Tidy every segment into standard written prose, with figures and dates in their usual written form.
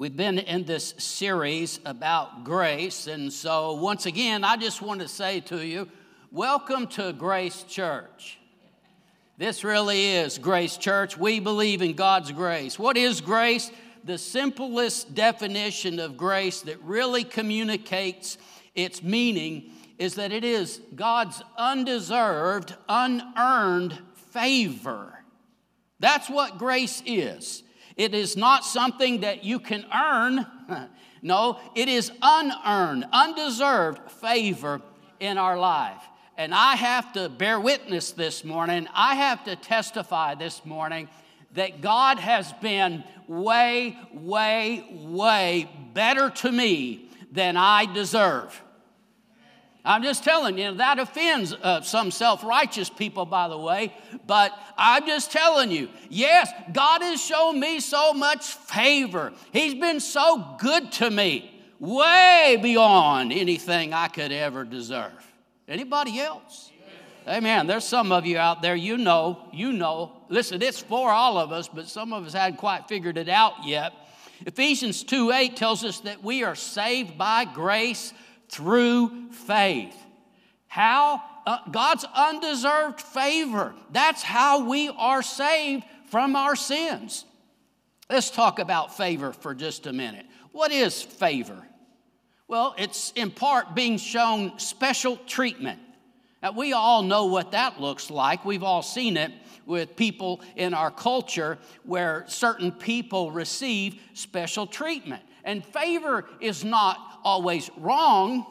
We've been in this series about grace, and so once again, I just want to say to you, welcome to Grace Church. This really is Grace Church. We believe in God's grace. What is grace? The simplest definition of grace that really communicates its meaning is that it is God's undeserved, unearned favor. That's what grace is. It is not something that you can earn. No, it is unearned, undeserved favor in our life. And I have to bear witness this morning. I have to testify this morning that God has been way, way, way better to me than I deserve. I'm just telling you, that offends some self-righteous people, by the way. But I'm just telling you, yes, God has shown me so much favor. He's been so good to me, way beyond anything I could ever deserve. Anybody else? Amen. There's some of you out there, you know. Listen, it's for all of us, but some of us hadn't quite figured it out yet. Ephesians 2:8 tells us that we are saved by grace through faith. How? God's undeserved favor. That's how we are saved from our sins. Let's talk about favor for just a minute. What is favor? Well, it's in part being shown special treatment. Now, we all know what that looks like. We've all seen it with people in our culture where certain people receive special treatment. And favor is not always wrong,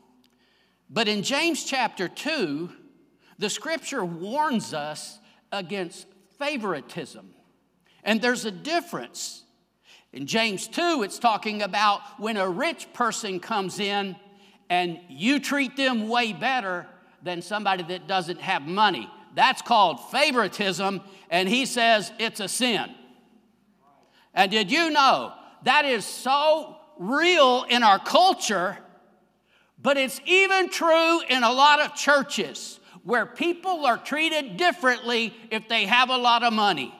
but in James chapter 2, the scripture warns us against favoritism. And there's a difference. In James 2, it's talking about when a rich person comes in and you treat them way better than somebody that doesn't have money. That's called favoritism, and he says it's a sin. And did you know that is so real in our culture, but it's even true in a lot of churches where people are treated differently if they have a lot of money.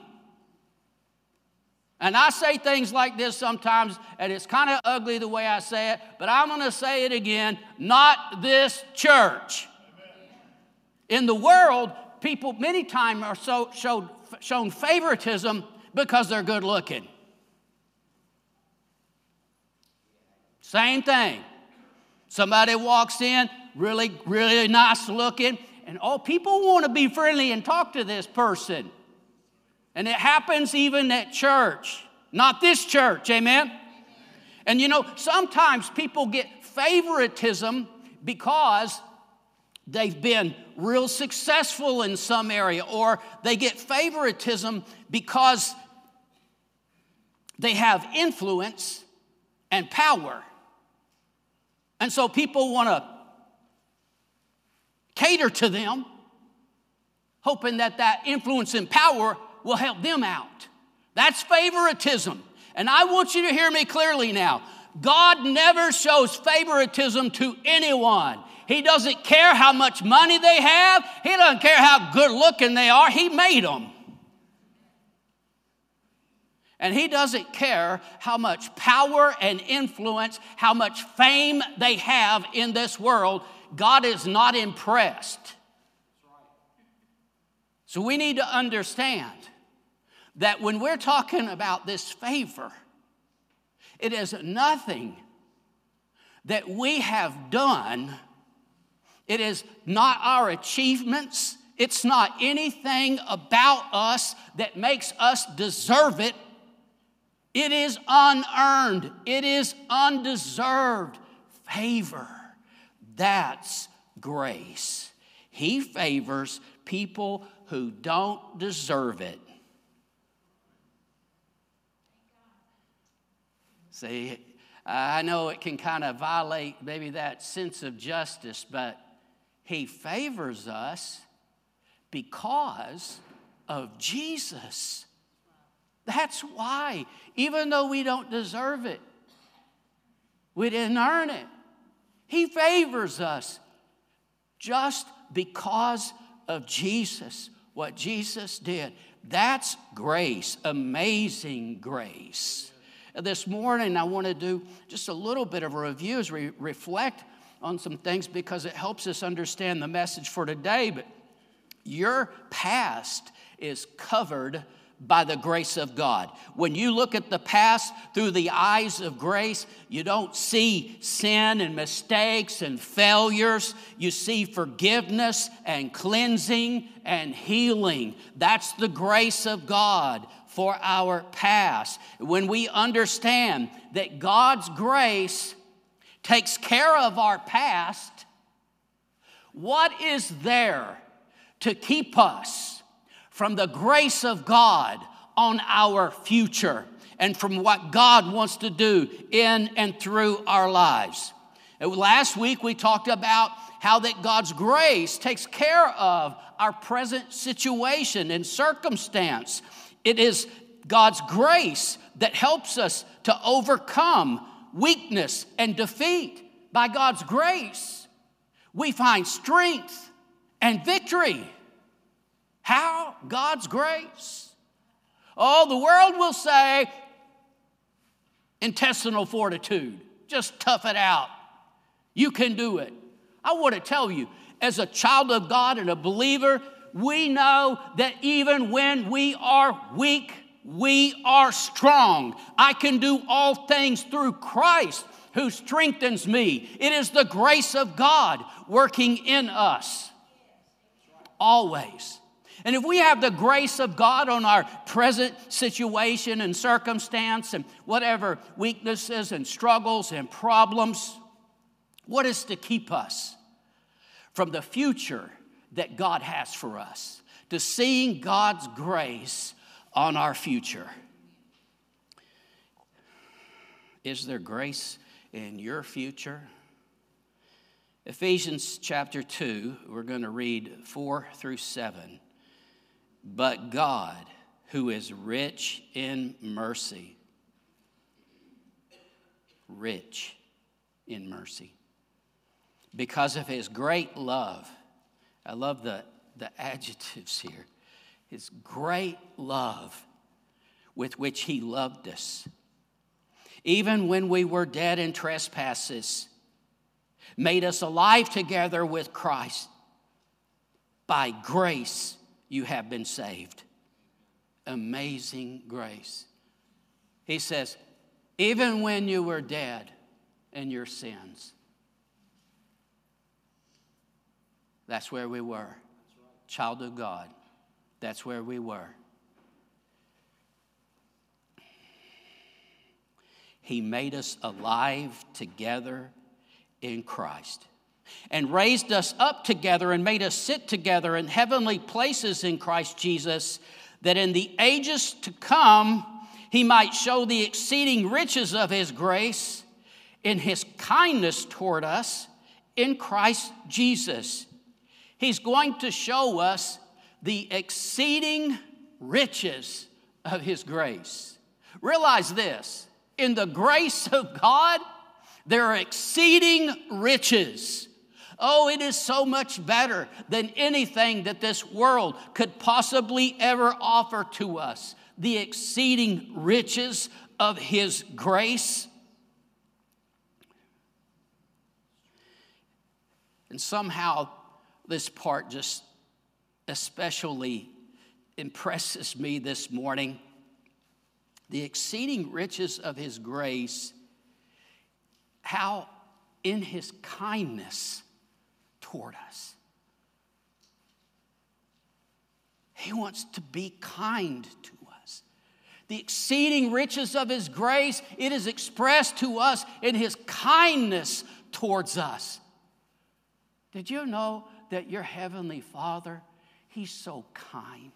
And I say things like this sometimes, and it's kind of ugly the way I say it, but I'm going to say it again, not this church. In the world, people many times are shown favoritism because they're good looking. Same thing. Somebody walks in, really, really nice looking, and people want to be friendly and talk to this person. And it happens even at church. Not this church, amen? And sometimes people get favoritism because they've been real successful in some area, or they get favoritism because they have influence and power. And so people want to cater to them, hoping that influence and power will help them out. That's favoritism. And I want you to hear me clearly now. God never shows favoritism to anyone. He doesn't care how much money they have. He doesn't care how good looking they are. He made them. And he doesn't care how much power and influence, how much fame they have in this world. God is not impressed. So we need to understand that when we're talking about this favor, it is nothing that we have done. It is not our achievements. It's not anything about us that makes us deserve it. It is unearned. It is undeserved favor. That's grace. He favors people who don't deserve it. See, I know it can kind of violate maybe that sense of justice, but he favors us because of Jesus. That's why, even though we don't deserve it, we didn't earn it, he favors us just because of Jesus, what Jesus did. That's grace, amazing grace. This morning, I want to do just a little bit of a review as we reflect on some things because it helps us understand the message for today. But your past is covered by the grace of God. When you look at the past through the eyes of grace, you don't see sin and mistakes and failures. You see forgiveness and cleansing and healing. That's the grace of God for our past. When we understand that God's grace takes care of our past, what is there to keep us from the grace of God on our future and from what God wants to do in and through our lives? Last week we talked about how that God's grace takes care of our present situation and circumstance. It is God's grace that helps us to overcome weakness and defeat. By God's grace, we find strength and victory. How? God's grace. Oh, the world will say intestinal fortitude. Just tough it out. You can do it. I want to tell you, as a child of God and a believer, we know that even when we are weak, we are strong. I can do all things through Christ who strengthens me. It is the grace of God working in us. Always. And if we have the grace of God on our present situation and circumstance and whatever weaknesses and struggles and problems, what is to keep us from the future that God has for us? To seeing God's grace on our future. Is there grace in your future? Ephesians chapter 2, we're going to read 4 through 7. But God, who is rich in mercy, rich in mercy, because of his great love. I love the adjectives here. His great love with which he loved us. Even when we were dead in trespasses, made us alive together with Christ. By grace you have been saved. Amazing grace. He says, even when you were dead in your sins, that's where we were. Child of God, that's where we were. He made us alive together in Christ and raised us up together and made us sit together in heavenly places in Christ Jesus, that in the ages to come he might show the exceeding riches of his grace in his kindness toward us in Christ Jesus. He's going to show us the exceeding riches of his grace. Realize this, in the grace of God, there are exceeding riches. Oh, it is so much better than anything that this world could possibly ever offer to us. The exceeding riches of his grace. And somehow this part just especially impresses me this morning. The exceeding riches of his grace, how in his kindness toward us. He wants to be kind to us. The exceeding riches of his grace, it is expressed to us in his kindness towards us. Did you know that your heavenly Father, he's so kind?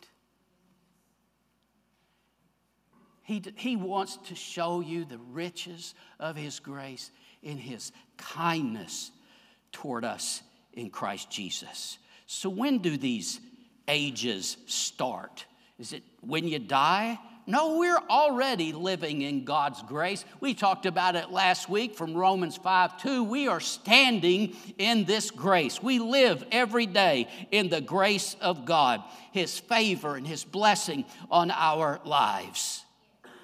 He wants to show you the riches of his grace in his kindness toward us in Christ Jesus. So when do these ages start? Is it when you die? No, we're already living in God's grace. We talked about it last week from Romans 5:2. We are standing in this grace. We live every day in the grace of God, his favor and his blessing on our lives.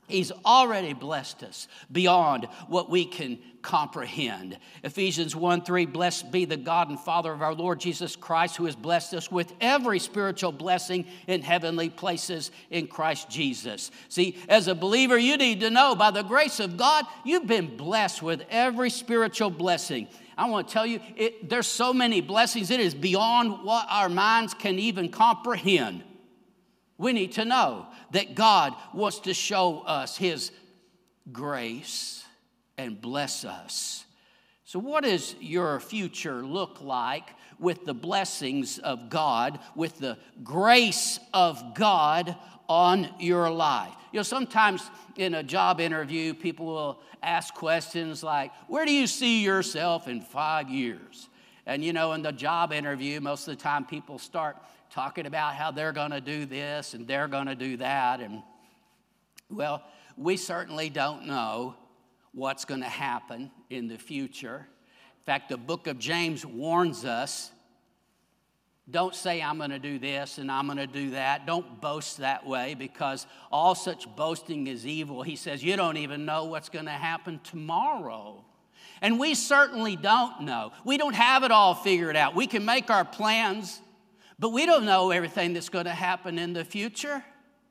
He's already blessed us beyond what we can comprehend. Ephesians 1:3, blessed be the God and Father of our Lord Jesus Christ, who has blessed us with every spiritual blessing in heavenly places in Christ Jesus. See, as a believer, you need to know by the grace of God, you've been blessed with every spiritual blessing. I want to tell you, there's so many blessings, it is beyond what our minds can even comprehend. We need to know that God wants to show us His grace and bless us. So what does your future look like with the blessings of God, with the grace of God on your life? You know, sometimes in a job interview, people will ask questions like, where do you see yourself in 5 years? And you know, in the job interview, most of the time people start talking about how they're going to do this and they're going to do that. And, well, we certainly don't know what's going to happen in the future. In fact, the book of James warns us, don't say I'm going to do this and I'm going to do that. Don't boast that way, because all such boasting is evil. He says you don't even know what's going to happen tomorrow. And we certainly don't know. We don't have it all figured out. We can make our plans, but we don't know everything that's going to happen in the future.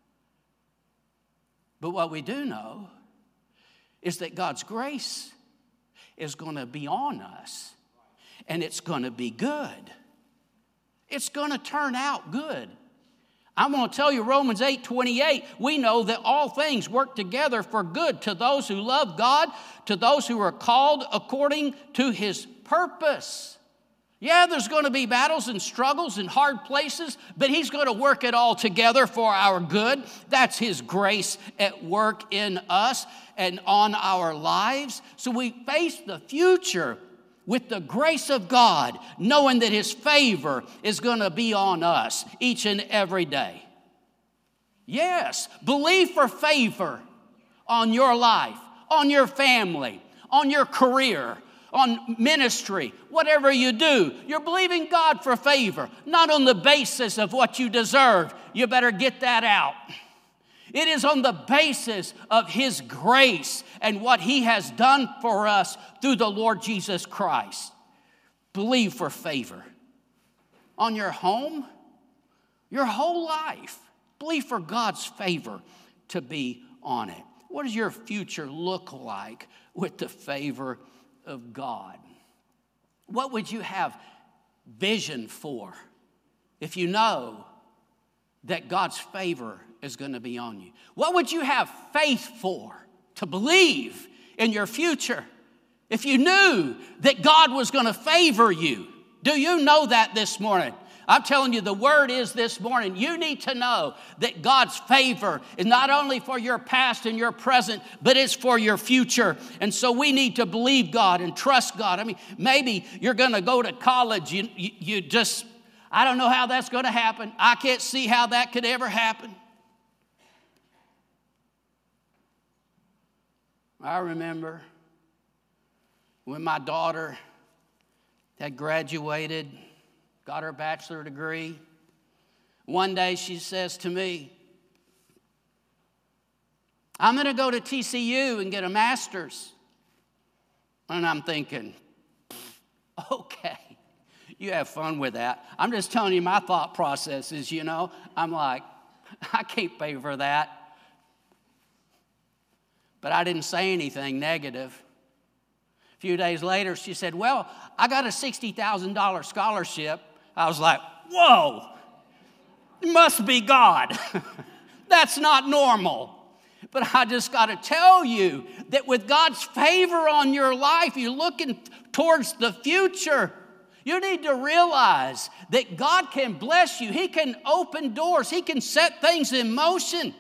But what we do know is that God's grace is going to be on us, and it's going to be good. It's going to turn out good. I'm going to tell you, Romans 8:28, we know that all things work together for good to those who love God, to those who are called according to His purpose. Yeah, there's going to be battles and struggles and hard places, but He's going to work it all together for our good. That's His grace at work in us and on our lives. So we face the future with the grace of God, knowing that His favor is going to be on us each and every day. Yes, believe for favor on your life, on your family, on your career, on ministry, whatever you do. You're believing God for favor, not on the basis of what you deserve. You better get that out. It is on the basis of His grace and what He has done for us through the Lord Jesus Christ. Believe for favor on your home, your whole life. Believe for God's favor to be on it. What does your future look like with the favor of God? What would you have vision for if you know that God's favor is going to be on you? What would you have faith for to believe in your future if you knew that God was going to favor you? Do you know that this morning? I'm telling you, the word is this morning, you need to know that God's favor is not only for your past and your present, but it's for your future. And so we need to believe God and trust God. I mean, maybe you're going to go to college. You just, I don't know how that's going to happen. I can't see how that could ever happen. I remember when my daughter had graduated, got her bachelor degree. One day she says to me, I'm going to go to TCU and get a master's. And I'm thinking, okay, you have fun with that. I'm just telling you my thought process is, I'm like, I can't pay for that. But I didn't say anything negative. A few days later, she said, well, I got a $60,000 scholarship. I was like, whoa, it must be God. That's not normal. But I just got to tell you that with God's favor on your life, you're looking towards the future. You need to realize that God can bless you. He can open doors. He can set things in motion.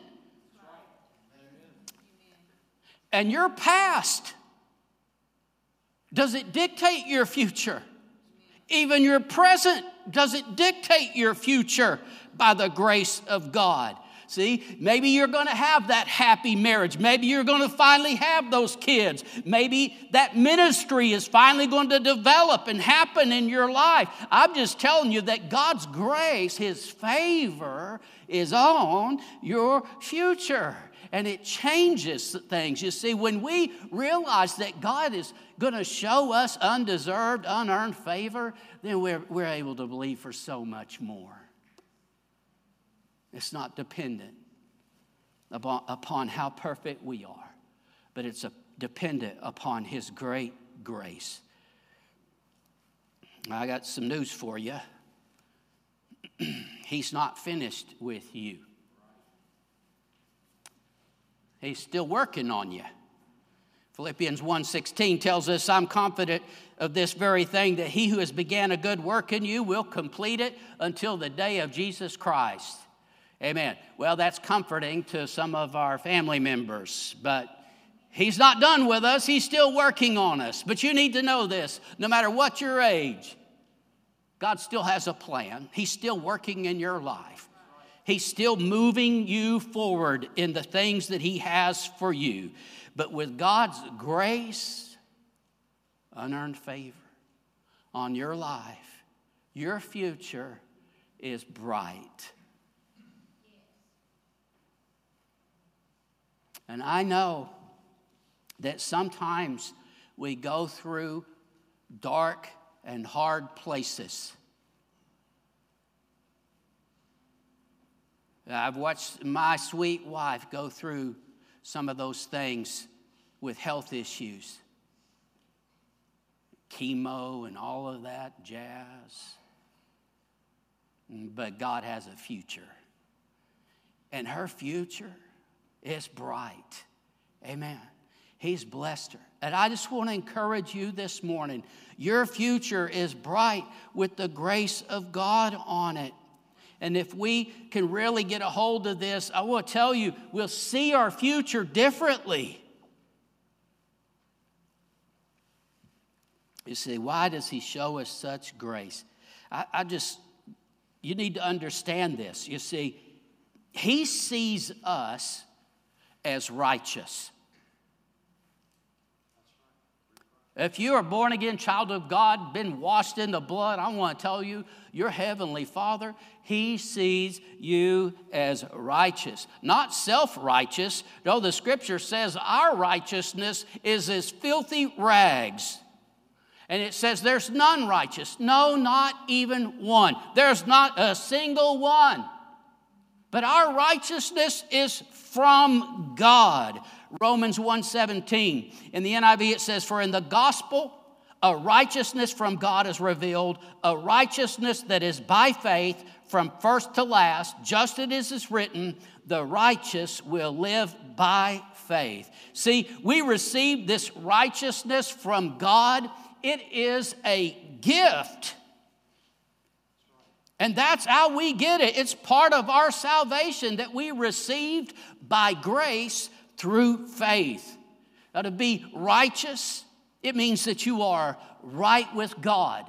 And your past, does it dictate your future? Even your present, does it dictate your future by the grace of God? See, maybe you're going to have that happy marriage. Maybe you're going to finally have those kids. Maybe that ministry is finally going to develop and happen in your life. I'm just telling you that God's grace, His favor, is on your future. and it changes things. You see, when we realize that God is going to show us undeserved, unearned favor, then we're able to believe for so much more. It's not dependent upon how perfect we are, but it's dependent upon His great grace. I got some news for you. He's not finished with you. He's still working on you. Philippians 1:16 tells us, I'm confident of this very thing, that he who has began a good work in you will complete it until the day of Jesus Christ. Amen. Well, that's comforting to some of our family members, but He's not done with us. He's still working on us. But you need to know this, no matter what your age, God still has a plan. He's still working in your life. He's still moving you forward in the things that He has for you. But with God's grace, unearned favor on your life, your future is bright. And I know that sometimes we go through dark and hard places. I've watched my sweet wife go through some of those things with health issues, chemo and all of that jazz. But God has a future, and her future is bright. Amen. He's blessed her. And I just want to encourage you this morning. Your future is bright with the grace of God on it. And if we can really get a hold of this, I will tell you, we'll see our future differently. You see, why does He show us such grace? You need to understand this. You see, He sees us as righteous. If you're a born-again child of God, been washed in the blood, I want to tell you, your heavenly Father, He sees you as righteous. Not self-righteous. No, the Scripture says our righteousness is as filthy rags. And it says there's none righteous. No, not even one. There's not a single one. But our righteousness is from God. Romans 1:17. In the NIV it says, for in the gospel a righteousness from God is revealed, a righteousness that is by faith from first to last, just as it is written, the righteous will live by faith. See, we receive this righteousness from God. It is a gift. And that's how we get it. It's part of our salvation that we received by grace through faith. Now, to be righteous, it means that you are right with God.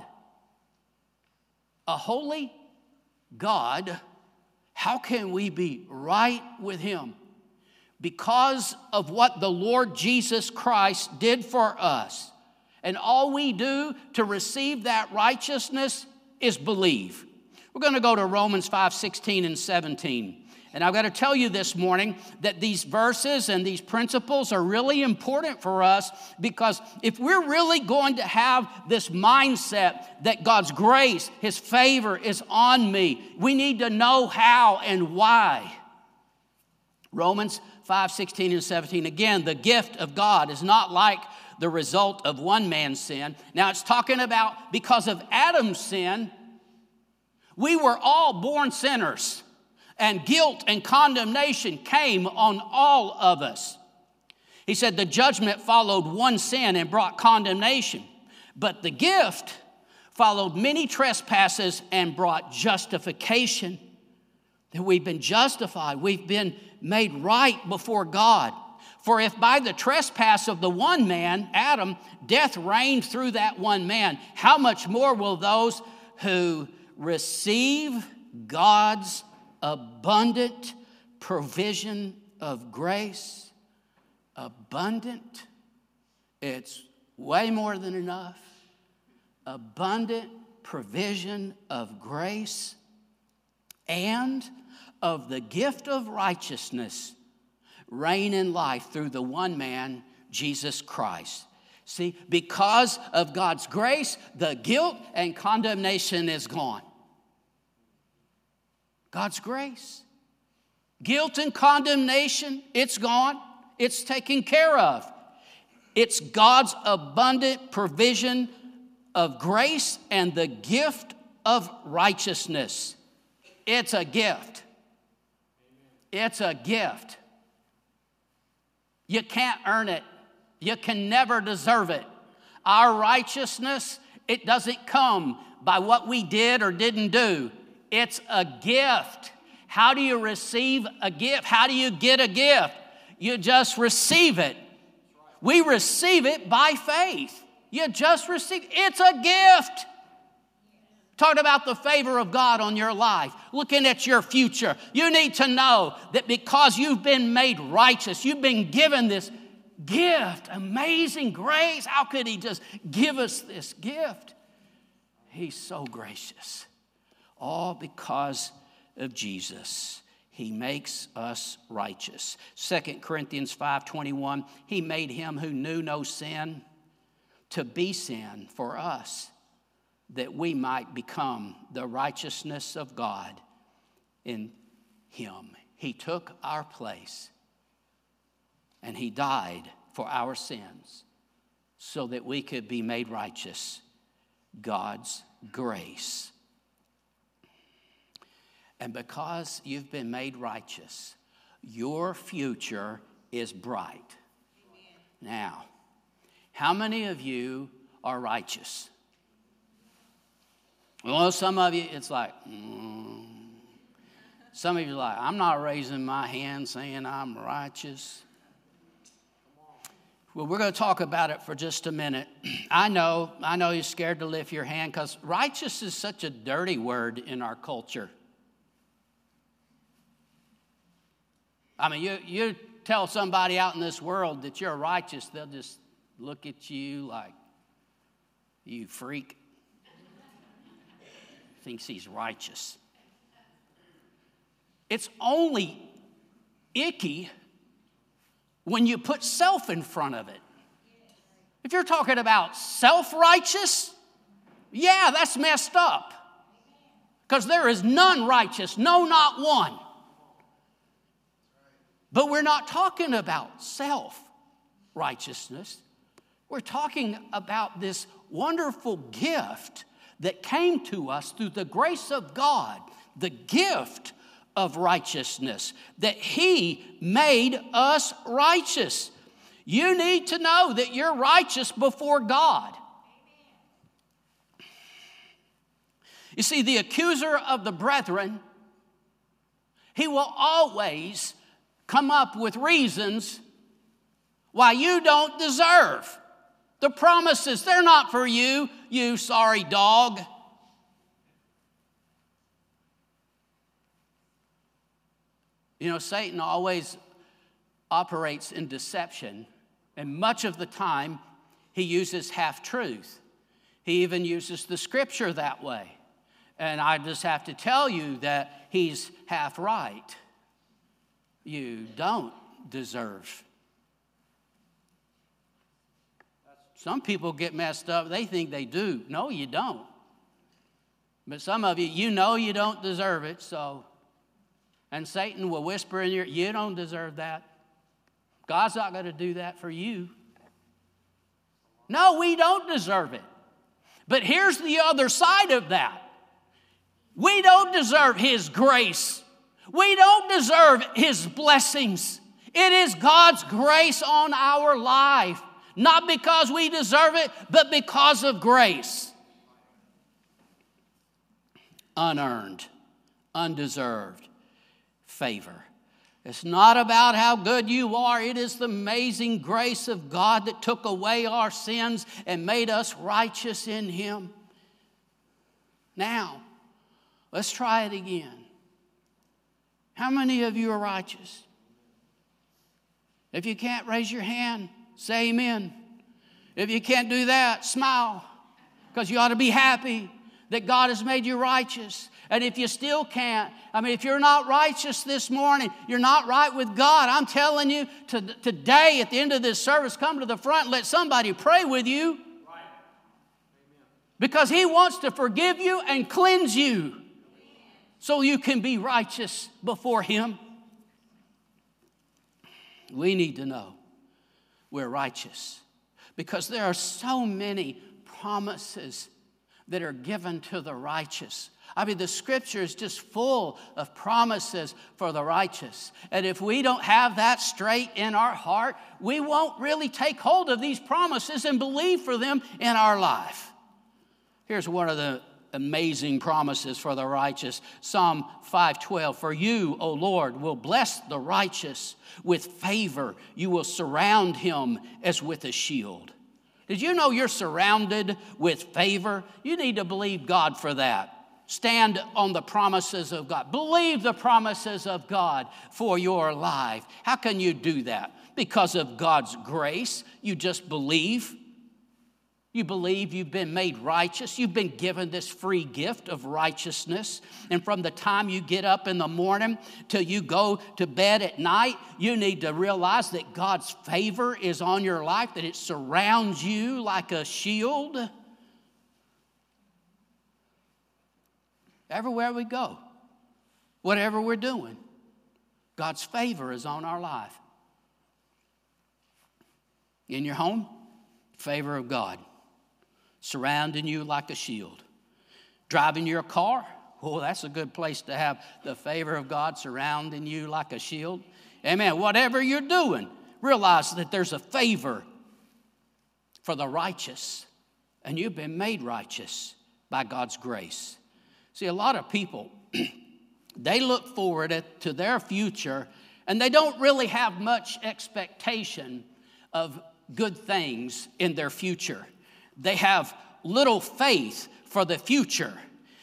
A holy God, how can we be right with Him? Because of what the Lord Jesus Christ did for us. And all we do to receive that righteousness is believe. We're going to go to Romans 5:16 and 17. And I've got to tell you this morning that these verses and these principles are really important for us, because if we're really going to have this mindset that God's grace, His favor is on me, we need to know how and why. Romans 5:16 and 17. Again, the gift of God is not like the result of one man's sin. Now it's talking about because of Adam's sin, we were all born sinners. And guilt and condemnation came on all of us. He said the judgment followed one sin and brought condemnation. But the gift followed many trespasses and brought justification. That we've been justified. We've been made right before God. For if by the trespass of the one man, Adam, death reigned through that one man, how much more will those who receive God's abundant provision of grace? Abundant. It's way more than enough. Abundant provision of grace and of the gift of righteousness reign in life through the one man, Jesus Christ. See, because of God's grace, the guilt and condemnation is gone. God's grace. Guilt and condemnation, it's gone. It's taken care of. It's God's abundant provision of grace and the gift of righteousness. It's a gift. It's a gift. You can't earn it. You can never deserve it. Our righteousness, it doesn't come by what we did or didn't do. It's a gift. How do you receive a gift? How do you get a gift? You just receive it. We receive it by faith. You just receive it. It's a gift. Talking about the favor of God on your life, looking at your future. You need to know that because you've been made righteous, you've been given this gift, amazing grace. How could he just give us this gift? He's so gracious. All because of Jesus. He makes us righteous. 2 Corinthians 5:21, he made him who knew no sin to be sin for us, that we might become the righteousness of God in him. He took our place and he died for our sins so that we could be made righteous. God's grace. And because you've been made righteous, your future is bright. Amen. Now, how many of you are righteous? Well, some of you, it's like, Some of you are like, I'm not raising my hand saying I'm righteous. Well, we're going to talk about it for just a minute. I know you're scared to lift your hand because righteous is such a dirty word in our culture. I mean, you tell somebody out in this world that you're righteous, they'll just look at you like, you freak. Thinks he's righteous. It's only icky when you put self in front of it. If you're talking about self-righteous, yeah, that's messed up. Because there is none righteous, no, not one. But we're not talking about self-righteousness. We're talking about this wonderful gift that came to us through the grace of God, the gift of righteousness, that He made us righteous. You need to know that you're righteous before God. You see, the accuser of the brethren, he will always come up with reasons why you don't deserve. The promises, they're not for you, you sorry dog. You know, Satan always operates in deception, and much of the time he uses half-truth. He even uses the scripture that way. And I just have to tell you that he's half right. You don't deserve. Some people get messed up. They think they do. No, you don't. But some of you, you know you don't deserve it, so. And Satan will whisper in your ear, you don't deserve that. God's not going to do that for you. No, we don't deserve it. But here's the other side of that. We don't deserve His grace. We don't deserve His blessings. It is God's grace on our life. Not because we deserve it, but because of grace. Unearned, undeserved favor. It's not about how good you are. It is the amazing grace of God that took away our sins and made us righteous in Him. Now, let's try it again. How many of you are righteous? If you can't raise your hand, say amen. If you can't do that, smile, because you ought to be happy that God has made you righteous. And if you still can't, if you're not righteous this morning, you're not right with God, I'm telling you, today at the end of this service, come to the front and let somebody pray with you. Right. Because He wants to forgive you and cleanse you so you can be righteous before Him. We need to know we're righteous because there are so many promises that are given to the righteous. The Scripture is just full of promises for the righteous. And if we don't have that straight in our heart, we won't really take hold of these promises and believe for them in our life. Here's one of the amazing promises for the righteous. Psalm 5:12, for you, O Lord, will bless the righteous with favor. You will surround him as with a shield. Did you know you're surrounded with favor? You need to believe God for that. Stand on the promises of God. Believe the promises of God for your life. How can you do that? Because of God's grace. You just believe. You believe you've been made righteous. You've been given this free gift of righteousness. And from the time you get up in the morning till you go to bed at night, you need to realize that God's favor is on your life, that it surrounds you like a shield. Everywhere we go, whatever we're doing, God's favor is on our life. In your home, favor of God. Surrounding you like a shield. Driving your car, that's a good place to have the favor of God surrounding you like a shield. Amen. Whatever you're doing, realize that there's a favor for the righteous, and you've been made righteous by God's grace. See, a lot of people, they look forward to their future, and they don't really have much expectation of good things in their future. They have little faith for the future.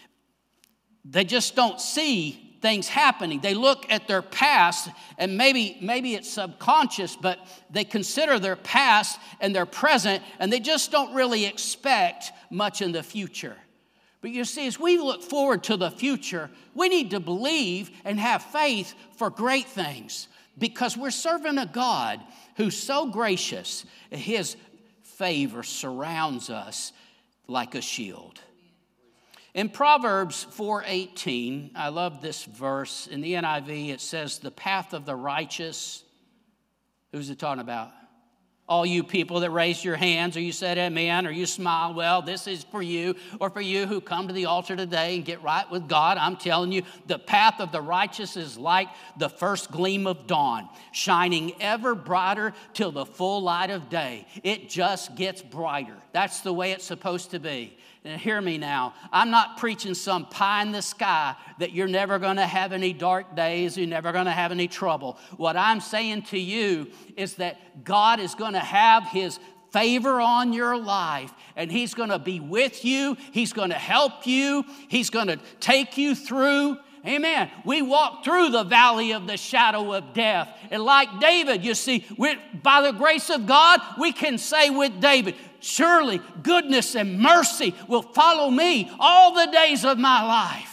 They just don't see things happening. They look at their past, and maybe it's subconscious, but they consider their past and their present, and they just don't really expect much in the future. But you see, as we look forward to the future, we need to believe and have faith for great things because we're serving a God who's so gracious. His favor surrounds us like a shield. In Proverbs 4:18, I love this verse. In the NIV, it says, the path of the righteous. Who's it talking about? All you people that raised your hands, or you said amen, or you smiled, well, this is for you, or for you who come to the altar today and get right with God. I'm telling you, the path of the righteous is like the first gleam of dawn, shining ever brighter till the full light of day. It just gets brighter. That's the way it's supposed to be. And hear me now, I'm not preaching some pie in the sky that you're never going to have any dark days, you're never going to have any trouble. What I'm saying to you is that God is going to have His favor on your life, and He's going to be with you, He's going to help you, He's going to take you through. Amen. We walk through the valley of the shadow of death. And like David, you see, by the grace of God, we can say with David, surely goodness and mercy will follow me all the days of my life.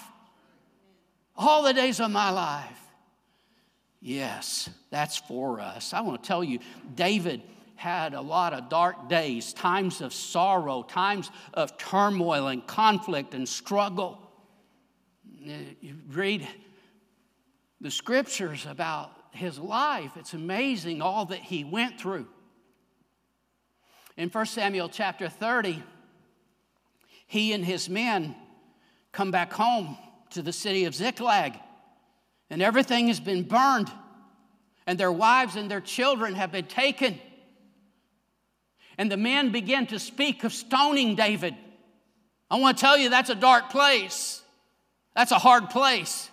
All the days of my life. Yes, that's for us. I want to tell you, David had a lot of dark days, times of sorrow, times of turmoil and conflict and struggle. You read the scriptures about his life. It's amazing all that he went through. In 1 Samuel chapter 30, he and his men come back home to the city of Ziklag, and everything has been burned, and their wives and their children have been taken. And the men begin to speak of stoning David. I want to tell you, that's a dark place. That's a hard place.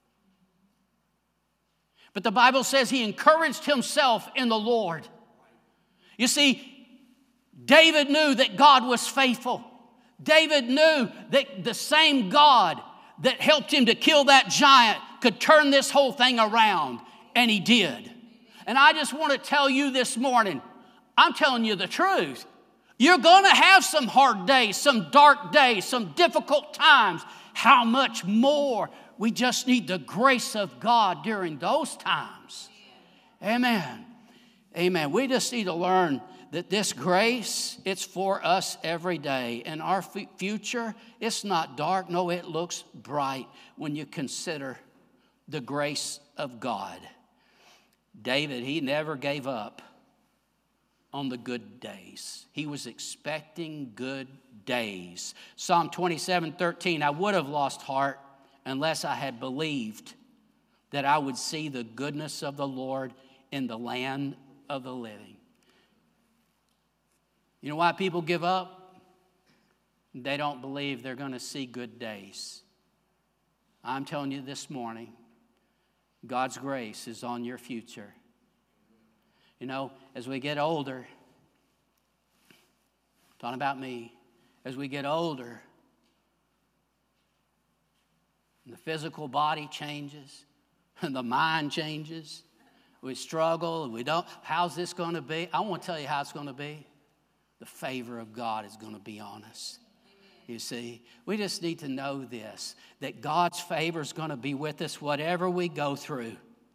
But the Bible says he encouraged himself in the Lord. You see, David knew that God was faithful. David knew that the same God that helped him to kill that giant could turn this whole thing around, and he did. And I just want to tell you this morning, I'm telling you the truth. You're going to have some hard days, some dark days, some difficult times. how much more we just need the grace of God during those times. Amen. Amen. We just need to learn that this grace, it's for us every day. And our future, it's not dark. No, it looks bright when you consider the grace of God. David, he never gave up on the good days. He was expecting good days. Psalm 27:13, I would have lost heart unless I had believed that I would see the goodness of the Lord in the land of the living. You know why people give up? They don't believe they're going to see good days. I'm telling you this morning, God's grace is on your future. You know, as we get older, talking about me, as we get older, the physical body changes, and the mind changes. We struggle, and we don't. How's this going to be? I want to tell you how it's going to be. The favor of God is going to be on us. You see, we just need to know this, that God's favor is going to be with us whatever we go through.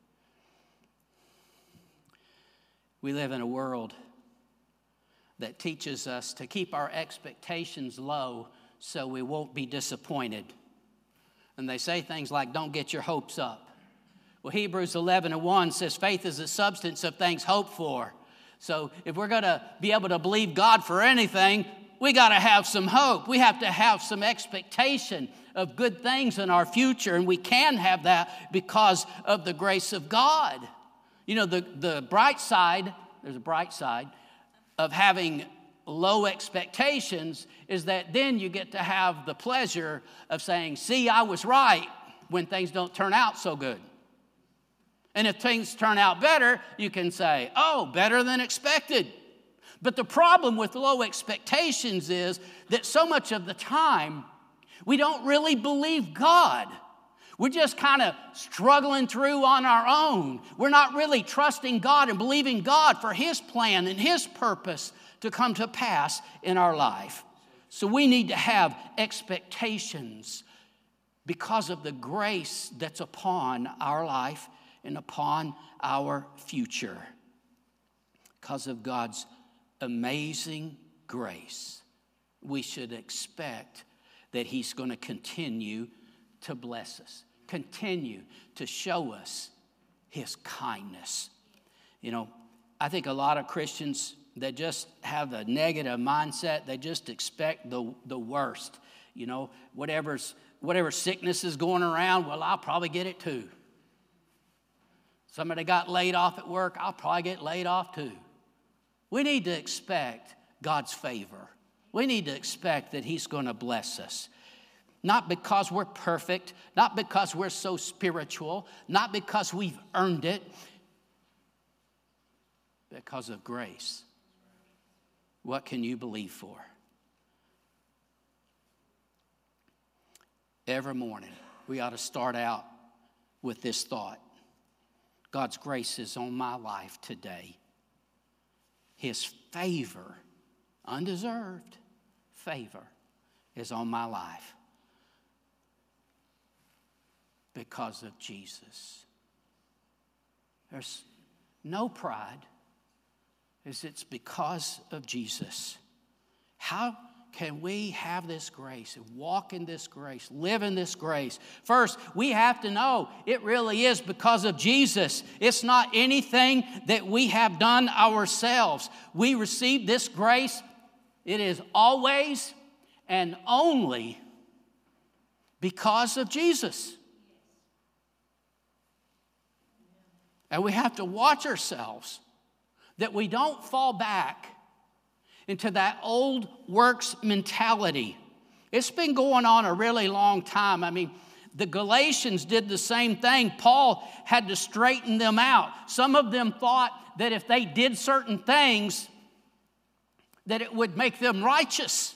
We live in a world that teaches us to keep our expectations low so we won't be disappointed. And they say things like, don't get your hopes up. Well, Hebrews 11:1 says, faith is the substance of things hoped for. So if we're going to be able to believe God for anything, we got to have some hope. We have to have some expectation of good things in our future, and we can have that because of the grace of God. You know, the bright side, there's a bright side of having low expectations is that then you get to have the pleasure of saying, see, I was right when things don't turn out so good. And if things turn out better, you can say, oh, better than expected. But the problem with low expectations is that so much of the time, we don't really believe God. We're just kind of struggling through on our own. We're not really trusting God and believing God for His plan and His purpose to come to pass in our life. So we need to have expectations because of the grace that's upon our life and upon our future. Because of God's amazing grace, we should expect that He's going to continue to bless us, continue to show us His kindness. You know, I think a lot of Christians, they just have a negative mindset. They just expect the worst. You know, whatever sickness is going around, well, I'll probably get it too. Somebody got laid off at work, I'll probably get laid off too. We need to expect God's favor. We need to expect that He's going to bless us. Not because we're perfect, not because we're so spiritual, not because we've earned it, because of grace. What can you believe for? Every morning, we ought to start out with this thought. God's grace is on my life today. His favor, undeserved favor, is on my life because of Jesus. There's no pride. It's because of Jesus. How can we have this grace and walk in this grace, live in this grace? First, we have to know it really is because of Jesus. It's not anything that we have done ourselves. We receive this grace. It is always and only because of Jesus. And we have to watch ourselves that we don't fall back into that old works mentality. It's been going on a really long time. I mean, the Galatians did the same thing. Paul had to straighten them out. Some of them thought that if they did certain things, that it would make them righteous.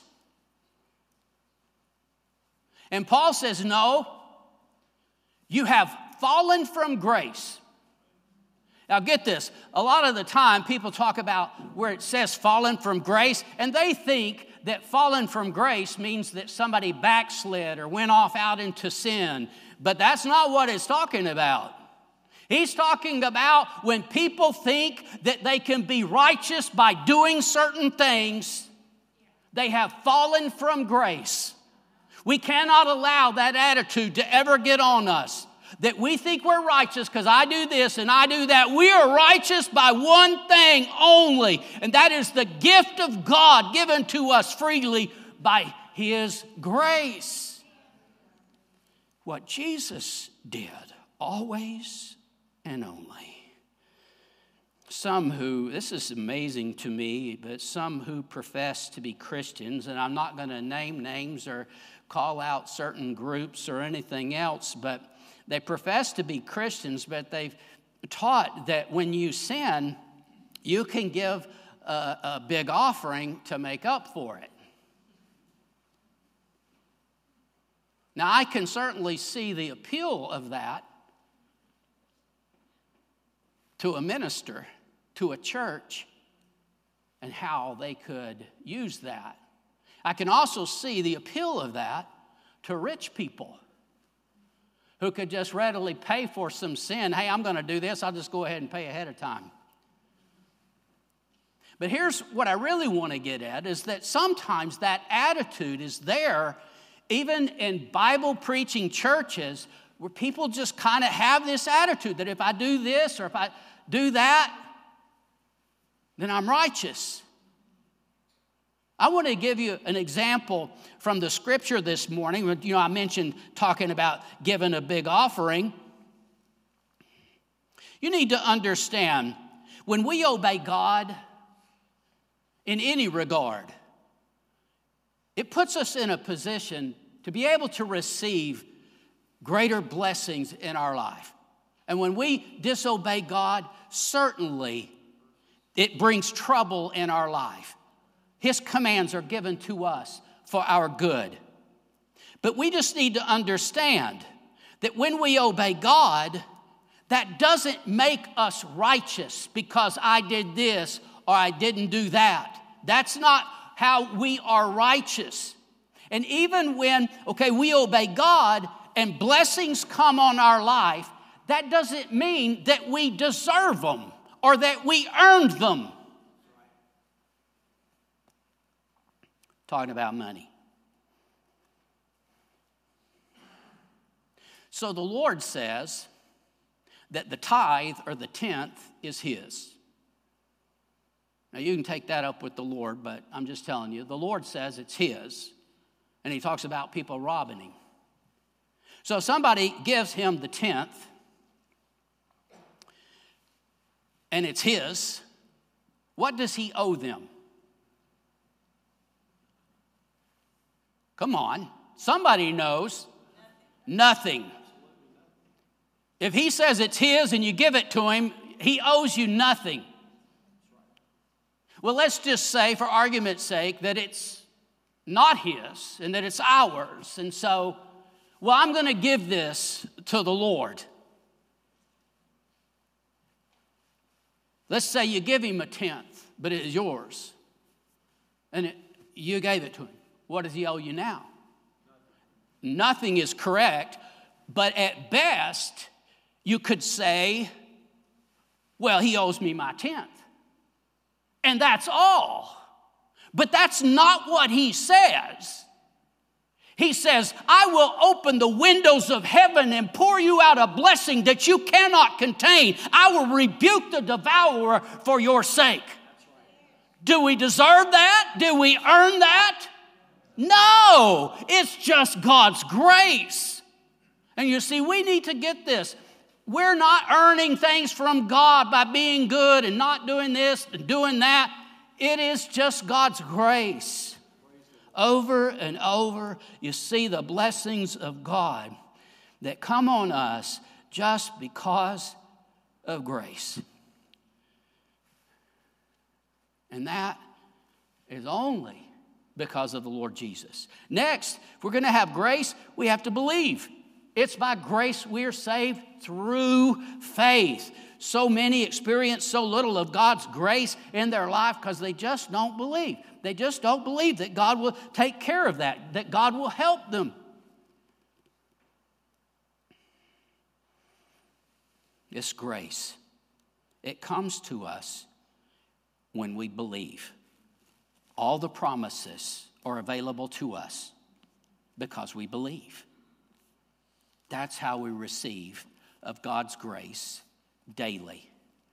And Paul says, no, you have fallen from grace. Now get this, a lot of the time people talk about where it says fallen from grace, and they think that fallen from grace means that somebody backslid or went off out into sin. But that's not what it's talking about. He's talking about when people think that they can be righteous by doing certain things, they have fallen from grace. We cannot allow that attitude to ever get on us, that we think we're righteous because I do this and I do that. We are righteous by one thing only, and that is the gift of God given to us freely by His grace. What Jesus did, always and only. Some who, this is amazing to me, but some who profess to be Christians, and I'm not going to name names or call out certain groups or anything else, but they profess to be Christians, but they've taught that when you sin, you can give a big offering to make up for it. Now, I can certainly see the appeal of that to a minister, to a church, and how they could use that. I can also see the appeal of that to rich people who could just readily pay for some sin. Hey, I'm going to do this. I'll just go ahead and pay ahead of time. But here's what I really want to get at is that sometimes that attitude is there even in Bible preaching churches where people just kind of have this attitude that if I do this or if I do that, then I'm righteous. I want to give you an example from the scripture this morning. You know, I mentioned talking about giving a big offering. You need to understand, when we obey God in any regard, it puts us in a position to be able to receive greater blessings in our life. And when we disobey God, certainly it brings trouble in our life. His commands are given to us for our good. But we just need to understand that when we obey God, that doesn't make us righteous because I did this or I didn't do that. That's not how we are righteous. And even when, we obey God and blessings come on our life, that doesn't mean that we deserve them or that we earned them. Talking about money. So the Lord says that the tithe or the tenth is His. Now you can take that up with the Lord, but I'm just telling you, the Lord says it's His. And He talks about people robbing Him. So if somebody gives Him the tenth, and it's His, what does He owe them? Come on, somebody knows. Nothing. If He says it's His and you give it to Him, He owes you nothing. Well, let's just say, for argument's sake, that it's not His and that it's ours. And so, I'm going to give this to the Lord. Let's say you give Him a tenth, but it is yours. And you gave it to Him. What does He owe you now? Nothing is correct, but at best, you could say, He owes me my tenth. And that's all. But that's not what He says. He says, I will open the windows of heaven and pour you out a blessing that you cannot contain. I will rebuke the devourer for your sake. Do we deserve that? Do we earn that? No, it's just God's grace. And you see, we need to get this. We're not earning things from God by being good and not doing this and doing that. It is just God's grace. Over and over, you see the blessings of God that come on us just because of grace. And that is only because of the Lord Jesus. Next, if we're going to have grace, we have to believe It's by grace we are saved through faith. So many experience so little of God's grace in their life because they just don't believe. They just don't believe that God will take care of that God will help them. This grace, it comes to us when we believe. All the promises are available to us because we believe. That's how we receive of God's grace daily.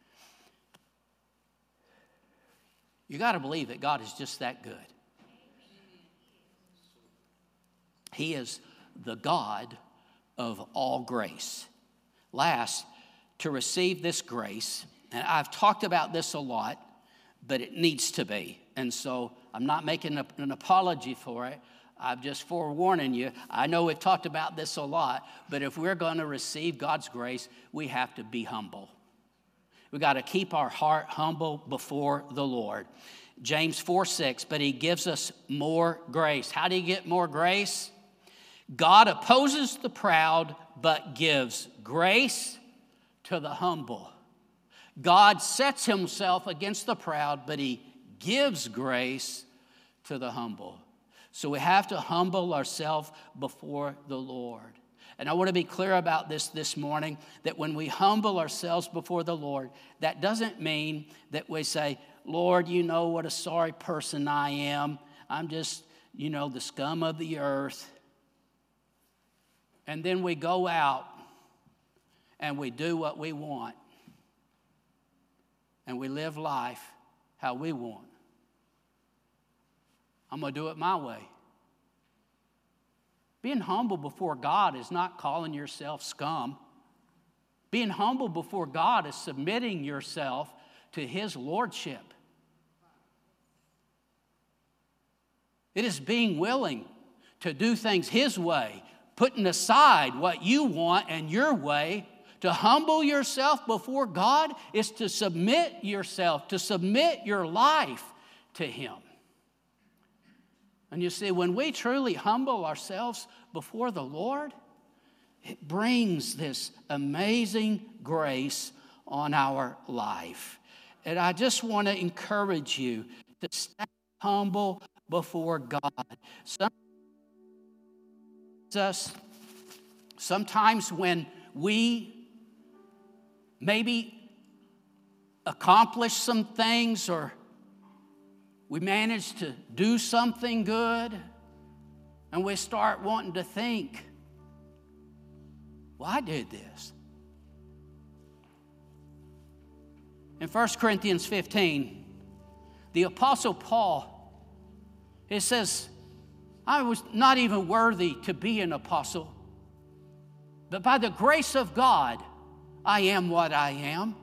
You got to believe that God is just that good. He is the God of all grace. Last, to receive this grace, and I've talked about this a lot, but it needs to be. And so I'm not making an apology for it. I'm just forewarning you. I know we've talked about this a lot, but if we're going to receive God's grace, we have to be humble. We got to keep our heart humble before the Lord. James 4:6, but he gives us more grace. How do you get more grace? God opposes the proud, but gives grace to the humble. God sets himself against the proud, but he gives grace to the humble. So we have to humble ourselves before the Lord. And I want to be clear about this morning, that when we humble ourselves before the Lord, that doesn't mean that we say, Lord, you know what a sorry person I am. I'm just, the scum of the earth. And then we go out and we do what we want. And we live life how we want. I'm going to do it my way. Being humble before God is not calling yourself scum. Being humble before God is submitting yourself to his lordship. It is being willing to do things his way, putting aside what you want and your way. To humble yourself before God is to submit yourself, to submit your life to him. And you see, when we truly humble ourselves before the Lord, it brings this amazing grace on our life. And I just want to encourage you to stay humble before God. Sometimes when we maybe accomplish some things, or we manage to do something good, and we start wanting to think, well, I did this. In 1 Corinthians 15, the Apostle Paul, it says, I was not even worthy to be an apostle, but by the grace of God, I am what I am.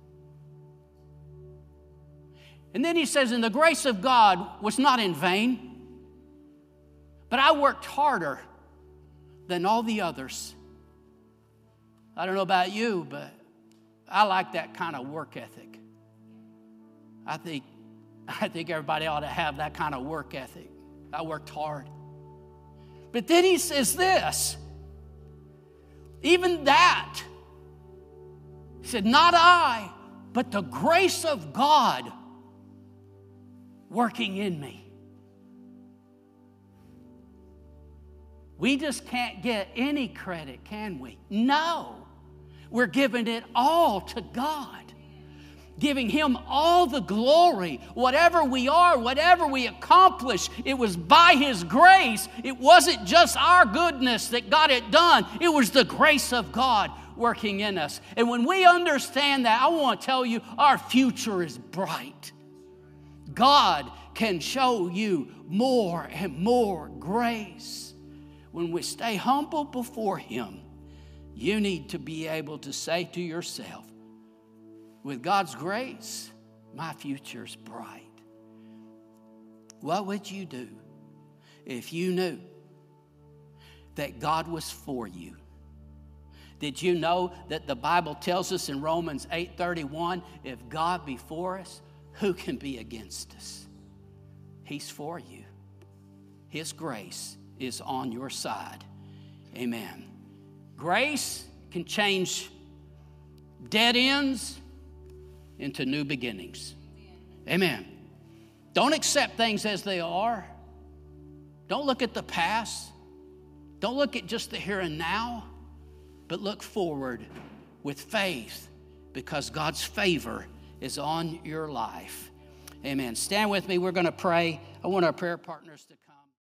And then he says, and the grace of God was not in vain, but I worked harder than all the others. I don't know about you, but I like that kind of work ethic. I think everybody ought to have that kind of work ethic. I worked hard. But then he says this, even that, he said, not I, but the grace of God working in me. We just can't get any credit, can we? No. We're giving it all to God. Giving him all the glory. Whatever we are, whatever we accomplish, it was by his grace. It wasn't just our goodness that got it done. It was the grace of God working in us. And when we understand that, I want to tell you, our future is bright. God can show you more and more grace. When we stay humble before him, you need to be able to say to yourself, with God's grace, my future's bright. What would you do if you knew that God was for you? Did you know that the Bible tells us in Romans 8:31, if God be for us, who can be against us? He's for you. His grace is on your side. Amen. Grace can change dead ends into new beginnings. Amen. Don't accept things as they are. Don't look at the past. Don't look at just the here and now, but look forward with faith because God's favor is on your life. Amen. Stand with me. We're going to pray. I want our prayer partners to come.